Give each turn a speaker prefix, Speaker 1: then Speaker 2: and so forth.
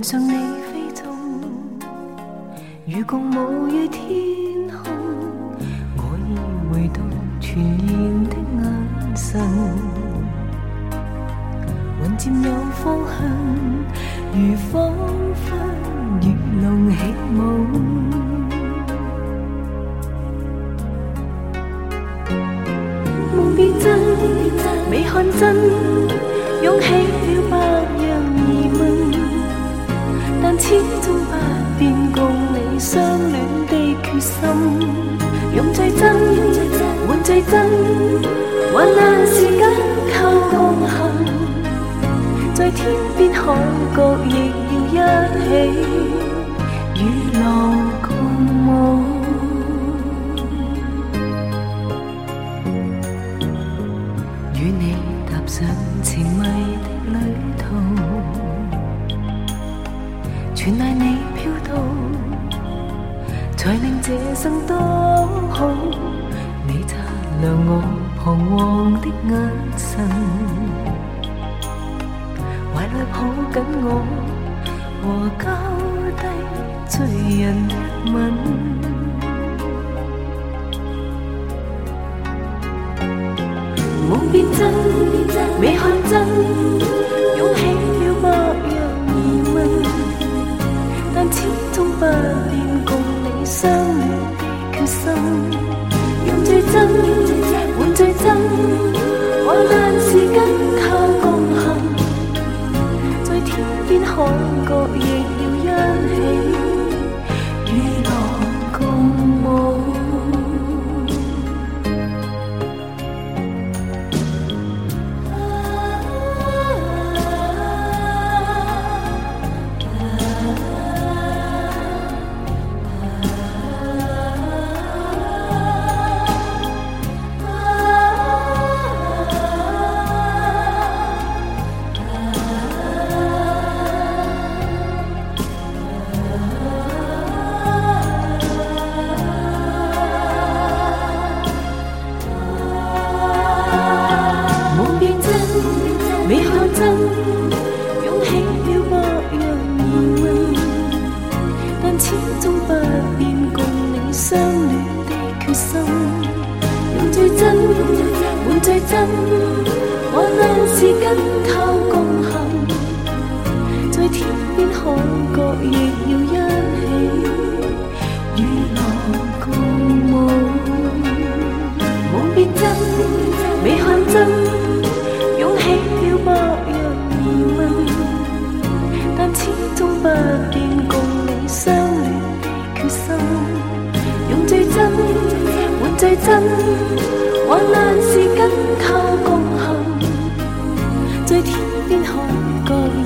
Speaker 1: 上你飛縱，如共無語天空，我已回到全然的眼神，雲漸有方向，如彷彿與龍起舞。夢變真，未看真，湧起了百樣疑問，但始終不變共你相戀的決心。用最真，換最真，患難時間靠共行，在天邊海角亦要一起與浪共舞。與你踏上情迷的旅途，全賴你飄到，才令這生多好。你擦亮我彷徨的眼神，懷裏抱緊我，和交低醉人一吻。夢變真，未看真，湧起了百樣疑問，但始終不變共你相戀的決心。用最真，換最真，患難時間靠共行，在天邊海角亦要一起與浪共舞。未看真，湧起了百樣疑問，但始終不變共你相戀的決心。用最真，換最真，患難時間靠共行，在天邊海角亦要一起與浪共舞。夢變真，未看真，湧起了百樣疑問，但始終不變共你相戀的決心。用最真，換最真，患難時間靠共行，在天邊海角